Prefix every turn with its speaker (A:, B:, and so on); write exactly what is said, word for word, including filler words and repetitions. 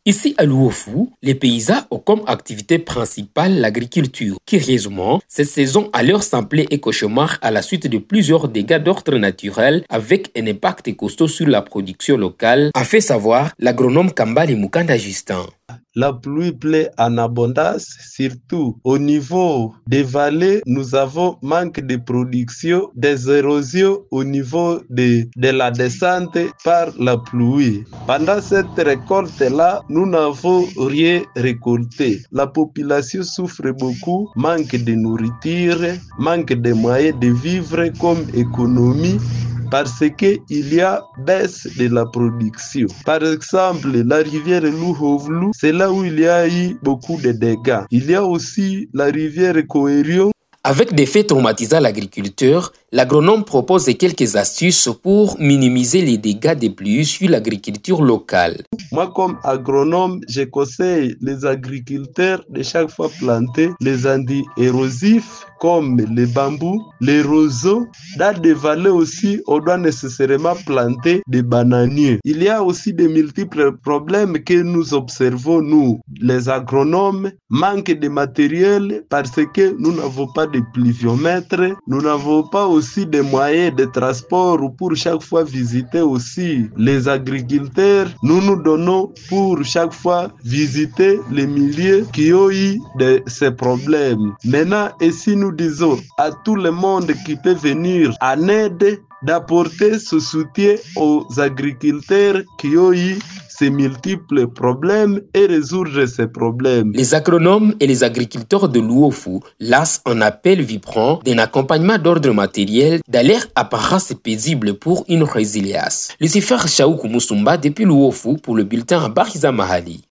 A: Ici à Luofu, les paysans ont comme activité principale l'agriculture. Curieusement, cette saison a leur semblé et cauchemar à la suite de plusieurs dégâts d'ordre naturel avec un impact costaud sur la production locale, a fait savoir l'agronome Kambale Mukanda Justin.
B: La pluie plaît en abondance, surtout au niveau des vallées, nous avons manque de production, des érosions au niveau de, de la descente par la pluie. Pendant cette récolte-là, nous n'avons rien récolté. La population souffre beaucoup, manque de nourriture, manque de moyens de vivre comme économie, parce qu'il y a baisse de la production. Par exemple, la rivière Luhovlu, c'est là où il y a eu beaucoup de dégâts. Il y a aussi la rivière Koerion.
A: Avec des faits traumatisant l'agriculteur, l'agronome propose quelques astuces pour minimiser les dégâts des pluies sur l'agriculture locale.
B: Moi, comme agronome, je conseille les agriculteurs de chaque fois planter les anti-érosifs comme les bambous, les roseaux. Dans des vallées aussi, on doit nécessairement planter des bananiers. Il y a aussi de multiples problèmes que nous observons, nous, les agronomes. Manque de matériel parce que nous n'avons pas de pluviomètre, nous n'avons pas aussi de moyens de transport pour chaque fois visiter aussi les agriculteurs. Nous nous donnons pour chaque fois visiter les milieux qui ont eu de ces problèmes. Maintenant, et si nous disons à tout le monde qui peut venir en aide, d'apporter ce soutien aux agriculteurs qui ont eu ces multiples problèmes et résoudre ces problèmes.
A: Les agronomes et les agriculteurs de Luofu lancent un appel vibrant d'un accompagnement d'ordre matériel dans leur apparence paisible pour une résilience. Lucifer Chaoukou Moussoumba depuis Luofu pour le bulletin Bariza Mahali.